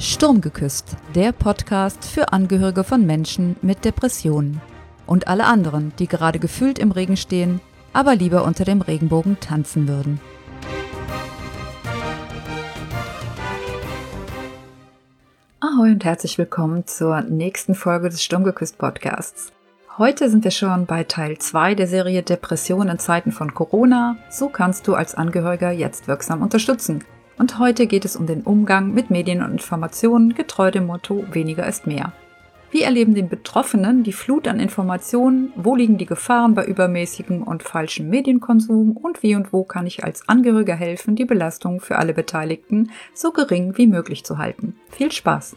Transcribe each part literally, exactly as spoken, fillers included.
Sturm geküsst, der Podcast für Angehörige von Menschen mit Depressionen und alle anderen, die gerade gefühlt im Regen stehen, aber lieber unter dem Regenbogen tanzen würden. Ahoi und herzlich willkommen zur nächsten Folge des Sturm geküsst Podcasts. Heute sind wir schon bei Teil zwei der Serie Depression in Zeiten von Corona. So kannst du als Angehöriger jetzt wirksam unterstützen. Und heute geht es um den Umgang mit Medien und Informationen, getreu dem Motto weniger ist mehr. Wie erleben die Betroffenen die Flut an Informationen? Wo liegen die Gefahren bei übermäßigem und falschem Medienkonsum? Und wie und wo kann ich als Angehöriger helfen, die Belastung für alle Beteiligten so gering wie möglich zu halten? Viel Spaß!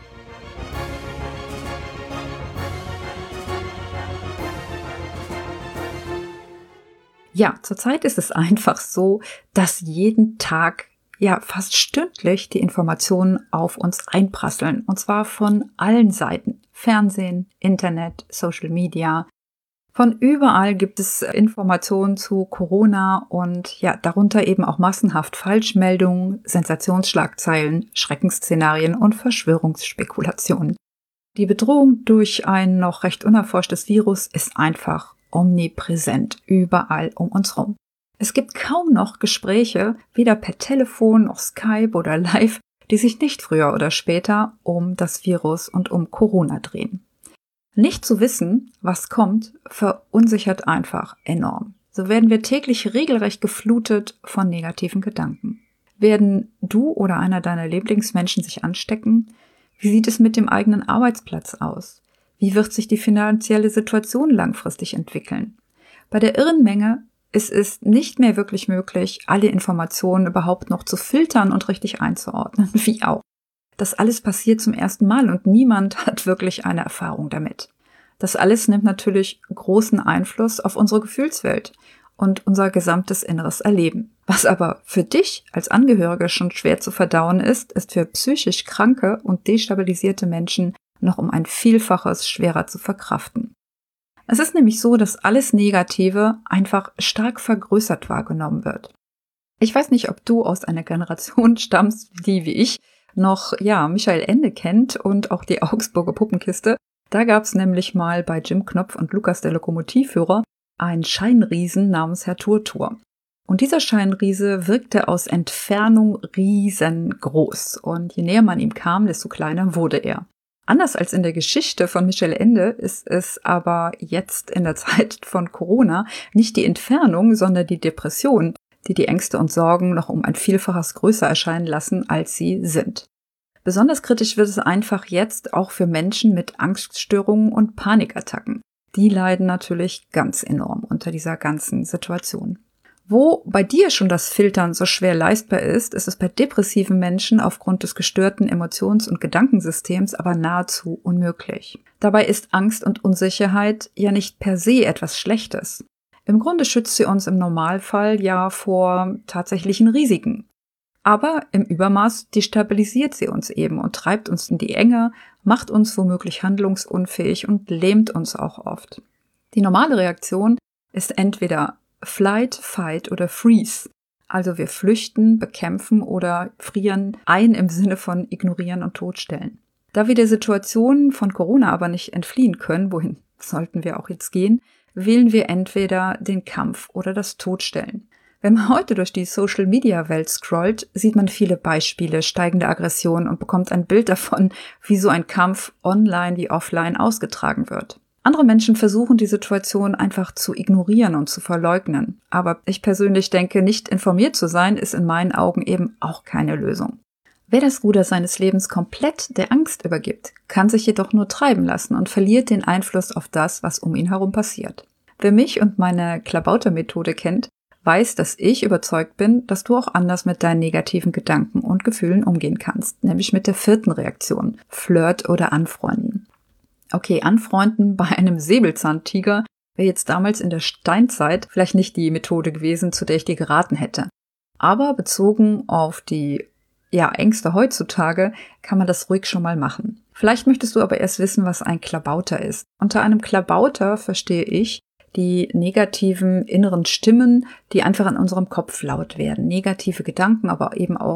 Ja, zurzeit ist es einfach so, dass jeden Tag ja fast stündlich die Informationen auf uns einprasseln. Und zwar von allen Seiten. Fernsehen, Internet, Social Media. Von überall gibt es Informationen zu Corona und ja, darunter eben auch massenhaft Falschmeldungen, Sensationsschlagzeilen, Schreckensszenarien und Verschwörungsspekulationen. Die Bedrohung durch ein noch recht unerforschtes Virus ist einfach omnipräsent, überall um uns rum. Es gibt kaum noch Gespräche, weder per Telefon noch Skype oder Live, die sich nicht früher oder später um das Virus und um Corona drehen. Nicht zu wissen, was kommt, verunsichert einfach enorm. So werden wir täglich regelrecht geflutet von negativen Gedanken. Werden du oder einer deiner Lieblingsmenschen sich anstecken? Wie sieht es mit dem eigenen Arbeitsplatz aus? Wie wird sich die finanzielle Situation langfristig entwickeln? Bei der irren Menge ist es nicht mehr wirklich möglich, alle Informationen überhaupt noch zu filtern und richtig einzuordnen, wie auch. Das alles passiert zum ersten Mal und niemand hat wirklich eine Erfahrung damit. Das alles nimmt natürlich großen Einfluss auf unsere Gefühlswelt und unser gesamtes inneres Erleben. Was aber für dich als Angehörige schon schwer zu verdauen ist, ist für psychisch kranke und destabilisierte Menschen noch um ein Vielfaches schwerer zu verkraften. Es ist nämlich so, dass alles Negative einfach stark vergrößert wahrgenommen wird. Ich weiß nicht, ob du aus einer Generation stammst, die wie ich noch ja Michael Ende kennt und auch die Augsburger Puppenkiste. Da gab es nämlich mal bei Jim Knopf und Lukas der Lokomotivführer einen Scheinriesen namens Herr Turtur. Und dieser Scheinriese wirkte aus Entfernung riesengroß und je näher man ihm kam, desto kleiner wurde er. Anders als in der Geschichte von Michael Ende ist es aber jetzt in der Zeit von Corona nicht die Entfernung, sondern die Depression, die die Ängste und Sorgen noch um ein Vielfaches größer erscheinen lassen, als sie sind. Besonders kritisch wird es einfach jetzt auch für Menschen mit Angststörungen und Panikattacken. Die leiden natürlich ganz enorm unter dieser ganzen Situation. Wo bei dir schon das Filtern so schwer leistbar ist, ist es bei depressiven Menschen aufgrund des gestörten Emotions- und Gedankensystems aber nahezu unmöglich. Dabei ist Angst und Unsicherheit ja nicht per se etwas Schlechtes. Im Grunde schützt sie uns im Normalfall ja vor tatsächlichen Risiken. Aber im Übermaß destabilisiert sie uns eben und treibt uns in die Enge, macht uns womöglich handlungsunfähig und lähmt uns auch oft. Die normale Reaktion ist entweder Flight, Fight oder Freeze. Also wir flüchten, bekämpfen oder frieren ein im Sinne von ignorieren und totstellen. Da wir der Situation von Corona aber nicht entfliehen können, wohin sollten wir auch jetzt gehen, wählen wir entweder den Kampf oder das Totstellen. Wenn man heute durch die Social-Media-Welt scrollt, sieht man viele Beispiele steigender Aggression und bekommt ein Bild davon, wie so ein Kampf online wie offline ausgetragen wird. Andere Menschen versuchen, die Situation einfach zu ignorieren und zu verleugnen. Aber ich persönlich denke, nicht informiert zu sein, ist in meinen Augen eben auch keine Lösung. Wer das Ruder seines Lebens komplett der Angst übergibt, kann sich jedoch nur treiben lassen und verliert den Einfluss auf das, was um ihn herum passiert. Wer mich und meine Klabauter-Methode kennt, weiß, dass ich überzeugt bin, dass du auch anders mit deinen negativen Gedanken und Gefühlen umgehen kannst, nämlich mit der vierten Reaktion, Flirt oder Anfreunden. Okay, Anfreunden bei einem Säbelzahntiger wäre jetzt damals in der Steinzeit vielleicht nicht die Methode gewesen, zu der ich dir geraten hätte. Aber bezogen auf die ja, Ängste heutzutage kann man das ruhig schon mal machen. Vielleicht möchtest du aber erst wissen, was ein Klabauter ist. Unter einem Klabauter verstehe ich die negativen inneren Stimmen, die einfach in unserem Kopf laut werden. Negative Gedanken, aber eben auch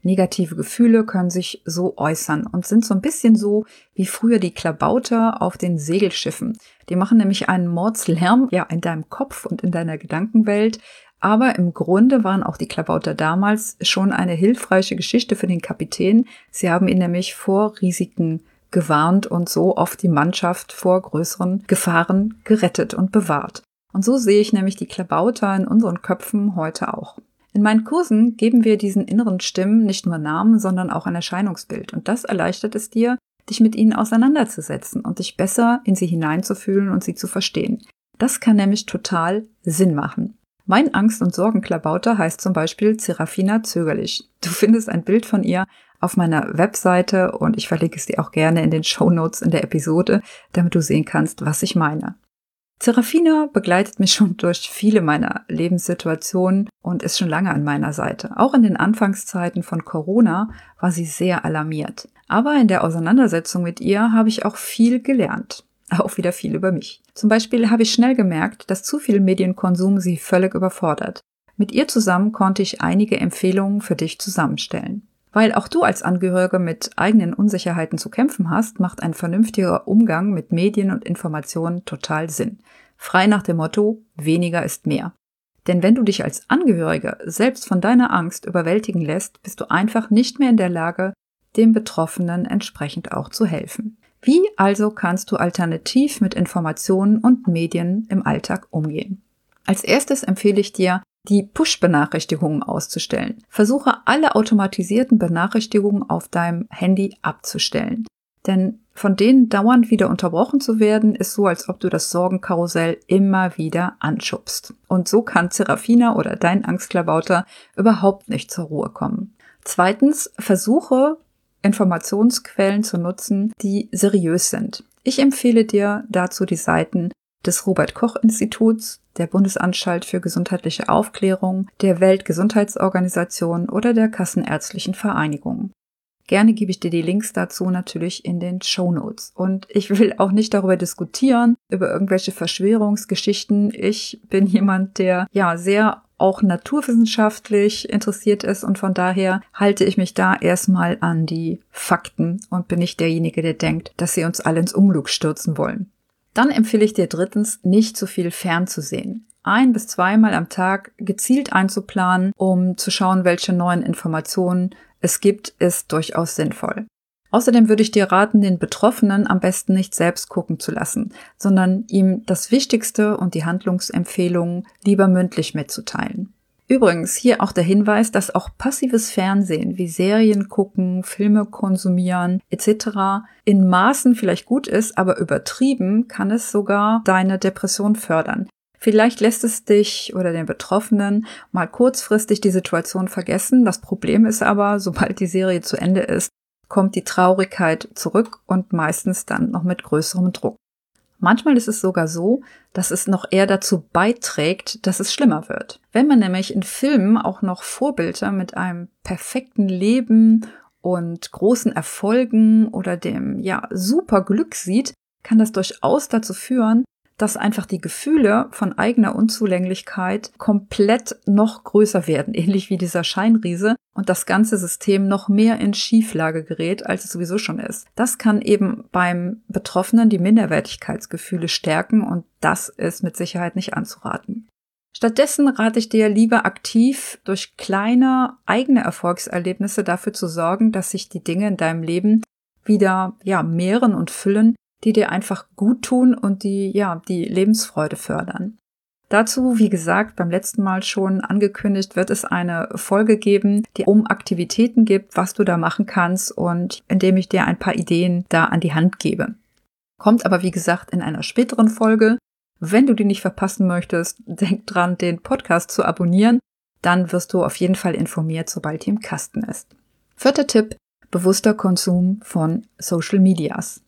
Negative Gefühle können sich so äußern und sind so ein bisschen so wie früher die Klabauter auf den Segelschiffen. Die machen nämlich einen Mordslärm, ja, in deinem Kopf und in deiner Gedankenwelt. Aber im Grunde waren auch die Klabauter damals schon eine hilfreiche Geschichte für den Kapitän. Sie haben ihn nämlich vor Risiken gewarnt und so oft die Mannschaft vor größeren Gefahren gerettet und bewahrt. Und so sehe ich nämlich die Klabauter in unseren Köpfen heute auch. In meinen Kursen geben wir diesen inneren Stimmen nicht nur Namen, sondern auch ein Erscheinungsbild. Und das erleichtert es dir, dich mit ihnen auseinanderzusetzen und dich besser in sie hineinzufühlen und sie zu verstehen. Das kann nämlich total Sinn machen. Mein Angst- und Sorgenklabauter heißt zum Beispiel Serafina Zögerlich. Du findest ein Bild von ihr auf meiner Webseite und ich verlinke es dir auch gerne in den Shownotes in der Episode, damit du sehen kannst, was ich meine. Serafina begleitet mich schon durch viele meiner Lebenssituationen und ist schon lange an meiner Seite. Auch in den Anfangszeiten von Corona war sie sehr alarmiert. Aber in der Auseinandersetzung mit ihr habe ich auch viel gelernt. Auch wieder viel über mich. Zum Beispiel habe ich schnell gemerkt, dass zu viel Medienkonsum sie völlig überfordert. Mit ihr zusammen konnte ich einige Empfehlungen für dich zusammenstellen. Weil auch du als Angehörige mit eigenen Unsicherheiten zu kämpfen hast, macht ein vernünftiger Umgang mit Medien und Informationen total Sinn. Frei nach dem Motto, weniger ist mehr. Denn wenn du dich als Angehörige selbst von deiner Angst überwältigen lässt, bist du einfach nicht mehr in der Lage, dem Betroffenen entsprechend auch zu helfen. Wie also kannst du alternativ mit Informationen und Medien im Alltag umgehen? Als erstes empfehle ich dir, die Push-Benachrichtigungen auszustellen. Versuche alle automatisierten Benachrichtigungen auf deinem Handy abzustellen. Denn von denen dauernd wieder unterbrochen zu werden, ist so, als ob du das Sorgenkarussell immer wieder anschubst. Und so kann Serafina oder dein Angstklabauter überhaupt nicht zur Ruhe kommen. Zweitens, versuche Informationsquellen zu nutzen, die seriös sind. Ich empfehle dir dazu die Seiten des Robert-Koch-Instituts, der Bundesanstalt für gesundheitliche Aufklärung, der Weltgesundheitsorganisation oder der Kassenärztlichen Vereinigung. Gerne gebe ich dir die Links dazu natürlich in den Shownotes. Und ich will auch nicht darüber diskutieren, über irgendwelche Verschwörungsgeschichten. Ich bin jemand, der ja sehr auch naturwissenschaftlich interessiert ist und von daher halte ich mich da erstmal an die Fakten und bin nicht derjenige, der denkt, dass sie uns alle ins Unglück stürzen wollen. Dann empfehle ich dir drittens, nicht zu viel fernzusehen. Ein- bis zweimal am Tag gezielt einzuplanen, um zu schauen, welche neuen Informationen es gibt, ist durchaus sinnvoll. Außerdem würde ich dir raten, den Betroffenen am besten nicht selbst gucken zu lassen, sondern ihm das Wichtigste und die Handlungsempfehlungen lieber mündlich mitzuteilen. Übrigens hier auch der Hinweis, dass auch passives Fernsehen wie Serien gucken, Filme konsumieren et cetera in Maßen vielleicht gut ist, aber übertrieben kann es sogar deine Depression fördern. Vielleicht lässt es dich oder den Betroffenen mal kurzfristig die Situation vergessen. Das Problem ist aber, sobald die Serie zu Ende ist, kommt die Traurigkeit zurück und meistens dann noch mit größerem Druck. Manchmal ist es sogar so, dass es noch eher dazu beiträgt, dass es schlimmer wird. Wenn man nämlich in Filmen auch noch Vorbilder mit einem perfekten Leben und großen Erfolgen oder dem ja super Glück sieht, kann das durchaus dazu führen, dass einfach die Gefühle von eigener Unzulänglichkeit komplett noch größer werden, ähnlich wie dieser Scheinriese, und das ganze System noch mehr in Schieflage gerät, als es sowieso schon ist. Das kann eben beim Betroffenen die Minderwertigkeitsgefühle stärken und das ist mit Sicherheit nicht anzuraten. Stattdessen rate ich dir lieber aktiv durch kleine eigene Erfolgserlebnisse dafür zu sorgen, dass sich die Dinge in deinem Leben wieder ja mehren und füllen, die dir einfach gut tun und die ja die Lebensfreude fördern. Dazu, wie gesagt, beim letzten Mal schon angekündigt, wird es eine Folge geben, die um Aktivitäten gibt, was du da machen kannst und indem ich dir ein paar Ideen da an die Hand gebe. Kommt aber, wie gesagt, in einer späteren Folge. Wenn du die nicht verpassen möchtest, denk dran, den Podcast zu abonnieren. Dann wirst du auf jeden Fall informiert, sobald die im Kasten ist. Vierter Tipp: bewusster Konsum von Social Medias.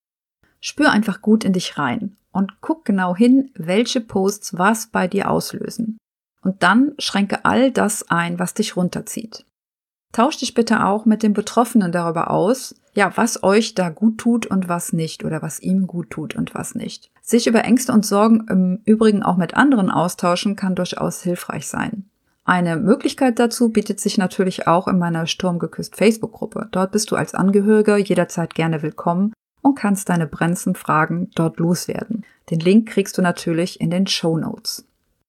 Spür einfach gut in dich rein und guck genau hin, welche Posts was bei dir auslösen. Und dann schränke all das ein, was dich runterzieht. Tausch dich bitte auch mit dem Betroffenen darüber aus, ja, was euch da gut tut und was nicht oder was ihm gut tut und was nicht. Sich über Ängste und Sorgen im Übrigen auch mit anderen austauschen kann durchaus hilfreich sein. Eine Möglichkeit dazu bietet sich natürlich auch in meiner Sturm geküsst Facebook-Gruppe. Dort bist du als Angehöriger jederzeit gerne willkommen und kannst deine brennendsten Fragen dort loswerden. Den Link kriegst du natürlich in den Shownotes.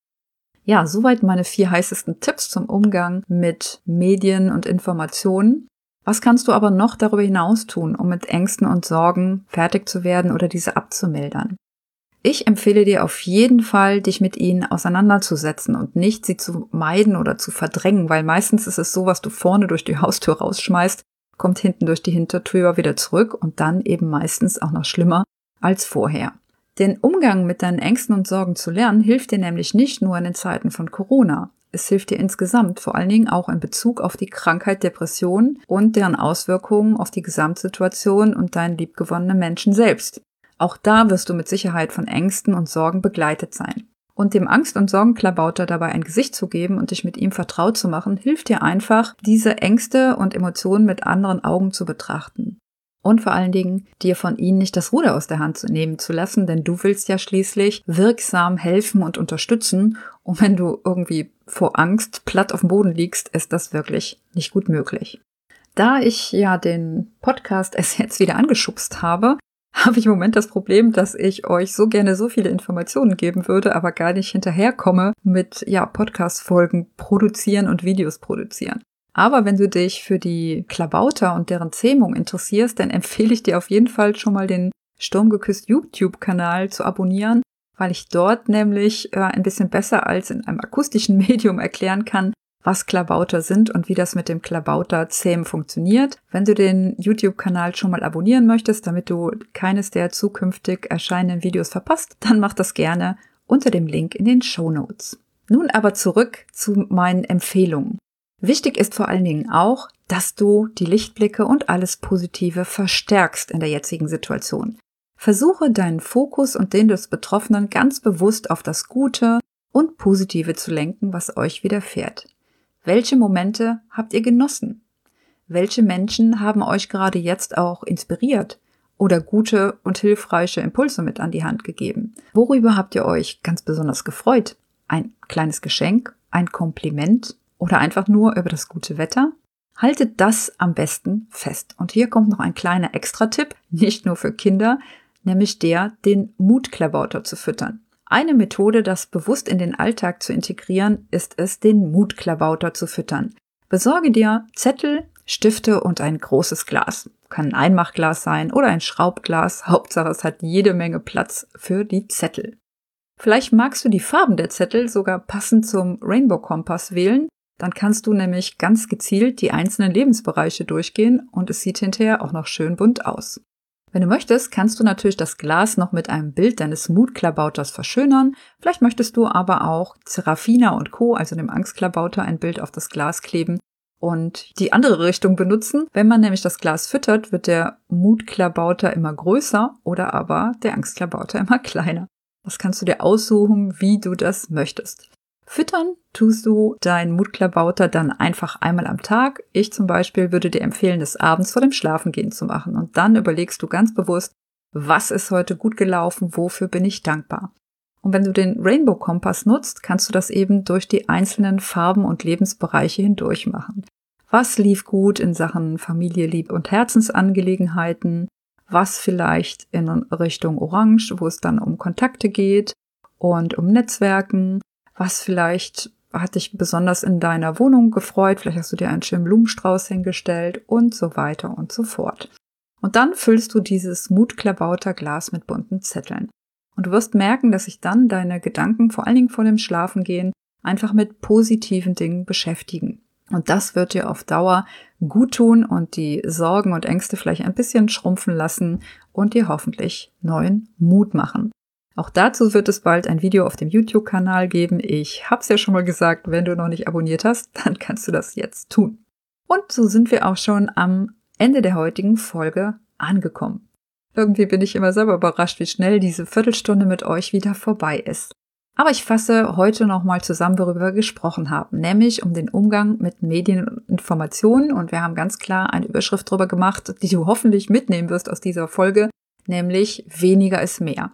Ja, soweit meine vier heißesten Tipps zum Umgang mit Medien und Informationen. Was kannst du aber noch darüber hinaus tun, um mit Ängsten und Sorgen fertig zu werden oder diese abzumildern? Ich empfehle dir auf jeden Fall, dich mit ihnen auseinanderzusetzen und nicht sie zu meiden oder zu verdrängen, weil meistens ist es so, was du vorne durch die Haustür rausschmeißt, kommt hinten durch die Hintertür wieder zurück und dann eben meistens auch noch schlimmer als vorher. Den Umgang mit deinen Ängsten und Sorgen zu lernen, hilft dir nämlich nicht nur in den Zeiten von Corona. Es hilft dir insgesamt, vor allen Dingen auch in Bezug auf die Krankheit Depression und deren Auswirkungen auf die Gesamtsituation und deinen liebgewonnenen Menschen selbst. Auch da wirst du mit Sicherheit von Ängsten und Sorgen begleitet sein. Und dem Angst- und Sorgenklabauter dabei ein Gesicht zu geben und dich mit ihm vertraut zu machen, hilft dir einfach, diese Ängste und Emotionen mit anderen Augen zu betrachten. Und vor allen Dingen, dir von ihnen nicht das Ruder aus der Hand zu nehmen zu lassen, denn du willst ja schließlich wirksam helfen und unterstützen. Und wenn du irgendwie vor Angst platt auf dem Boden liegst, ist das wirklich nicht gut möglich. Da ich ja den Podcast erst jetzt wieder angeschubst habe, habe ich im Moment das Problem, dass ich euch so gerne so viele Informationen geben würde, aber gar nicht hinterherkomme mit ja Podcast-Folgen produzieren und Videos produzieren. Aber wenn du dich für die Klabauter und deren Zähmung interessierst, dann empfehle ich dir auf jeden Fall schon mal den Sturm geküsst YouTube-Kanal zu abonnieren, weil ich dort nämlich äh, ein bisschen besser als in einem akustischen Medium erklären kann, was Klabauter sind und wie das mit dem Klabauterzähmen funktioniert. Wenn du den YouTube-Kanal schon mal abonnieren möchtest, damit du keines der zukünftig erscheinenden Videos verpasst, dann mach das gerne unter dem Link in den Shownotes. Nun aber zurück zu meinen Empfehlungen. Wichtig ist vor allen Dingen auch, dass du die Lichtblicke und alles Positive verstärkst in der jetzigen Situation. Versuche deinen Fokus und den des Betroffenen ganz bewusst auf das Gute und Positive zu lenken, was euch widerfährt. Welche Momente habt ihr genossen? Welche Menschen haben euch gerade jetzt auch inspiriert oder gute und hilfreiche Impulse mit an die Hand gegeben? Worüber habt ihr euch ganz besonders gefreut? Ein kleines Geschenk, ein Kompliment oder einfach nur über das gute Wetter? Haltet das am besten fest. Und hier kommt noch ein kleiner Extra-Tipp, nicht nur für Kinder, nämlich der, den Mutklabauter zu füttern. Eine Methode, das bewusst in den Alltag zu integrieren, ist es, den Mutklabauter zu füttern. Besorge dir Zettel, Stifte und ein großes Glas. Kann ein Einmachglas sein oder ein Schraubglas. Hauptsache, es hat jede Menge Platz für die Zettel. Vielleicht magst du die Farben der Zettel sogar passend zum Rainbow-Kompass wählen. Dann kannst du nämlich ganz gezielt die einzelnen Lebensbereiche durchgehen und es sieht hinterher auch noch schön bunt aus. Wenn du möchtest, kannst du natürlich das Glas noch mit einem Bild deines Mutklabauters verschönern. Vielleicht möchtest du aber auch Serafina und Co., also dem Angstklabauter, ein Bild auf das Glas kleben und die andere Richtung benutzen. Wenn man nämlich das Glas füttert, wird der Mutklabauter immer größer oder aber der Angstklabauter immer kleiner. Das kannst du dir aussuchen, wie du das möchtest. Füttern tust du deinen Mutklabauter dann einfach einmal am Tag. Ich zum Beispiel würde dir empfehlen, das abends vor dem Schlafengehen zu machen. Und dann überlegst du ganz bewusst, was ist heute gut gelaufen, wofür bin ich dankbar. Und wenn du den Rainbow-Kompass nutzt, kannst du das eben durch die einzelnen Farben und Lebensbereiche hindurch machen. Was lief gut in Sachen Familie, Liebe und Herzensangelegenheiten? Was vielleicht in Richtung Orange, wo es dann um Kontakte geht und um Netzwerken? Was vielleicht hat dich besonders in deiner Wohnung gefreut? Vielleicht hast du dir einen schönen Blumenstrauß hingestellt und so weiter und so fort. Und dann füllst du dieses Mutklabauter-Glas mit bunten Zetteln. Und du wirst merken, dass sich dann deine Gedanken, vor allen Dingen vor dem Schlafengehen, einfach mit positiven Dingen beschäftigen. Und das wird dir auf Dauer gut tun und die Sorgen und Ängste vielleicht ein bisschen schrumpfen lassen und dir hoffentlich neuen Mut machen. Auch dazu wird es bald ein Video auf dem YouTube-Kanal geben. Ich hab's ja schon mal gesagt, wenn du noch nicht abonniert hast, dann kannst du das jetzt tun. Und so sind wir auch schon am Ende der heutigen Folge angekommen. Irgendwie bin ich immer selber überrascht, wie schnell diese Viertelstunde mit euch wieder vorbei ist. Aber ich fasse heute nochmal zusammen, worüber wir gesprochen haben, nämlich um den Umgang mit Medien und Informationen. Und wir haben ganz klar eine Überschrift drüber gemacht, die du hoffentlich mitnehmen wirst aus dieser Folge, nämlich weniger ist mehr.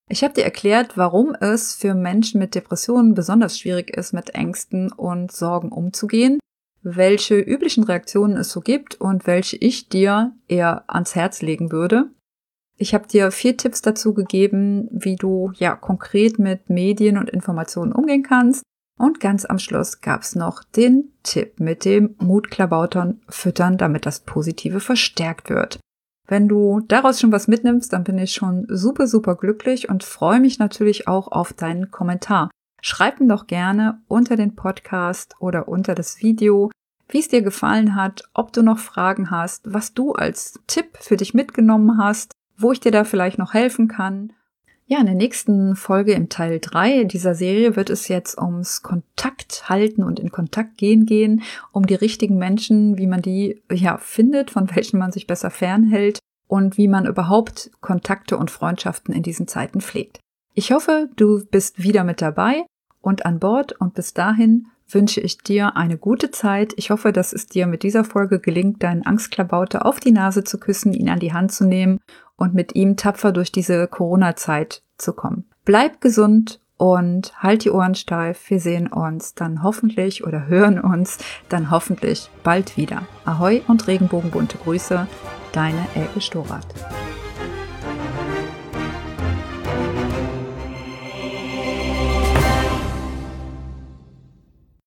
Ich habe dir erklärt, warum es für Menschen mit Depressionen besonders schwierig ist, mit Ängsten und Sorgen umzugehen, welche üblichen Reaktionen es so gibt und welche ich dir eher ans Herz legen würde. Ich habe dir vier Tipps dazu gegeben, wie du ja konkret mit Medien und Informationen umgehen kannst. Und ganz am Schluss gab es noch den Tipp mit dem Mutklabautern füttern, damit das Positive verstärkt wird. Wenn du daraus schon was mitnimmst, dann bin ich schon super, super glücklich und freue mich natürlich auch auf deinen Kommentar. Schreib mir doch gerne unter den Podcast oder unter das Video, wie es dir gefallen hat, ob du noch Fragen hast, was du als Tipp für dich mitgenommen hast, wo ich dir da vielleicht noch helfen kann. Ja, in der nächsten Folge im Teil drei dieser Serie wird es jetzt ums Kontakt halten und in Kontakt gehen gehen, um die richtigen Menschen, wie man die ja findet, von welchen man sich besser fernhält und wie man überhaupt Kontakte und Freundschaften in diesen Zeiten pflegt. Ich hoffe, du bist wieder mit dabei und an Bord und bis dahin wünsche ich dir eine gute Zeit. Ich hoffe, dass es dir mit dieser Folge gelingt, deinen Angstklabauter auf die Nase zu küssen, ihn an die Hand zu nehmen und mit ihm tapfer durch diese Corona-Zeit zu kommen. Bleib gesund und halt die Ohren steif. Wir sehen uns dann hoffentlich oder hören uns dann hoffentlich bald wieder. Ahoi und regenbogenbunte Grüße, deine Elke Storath.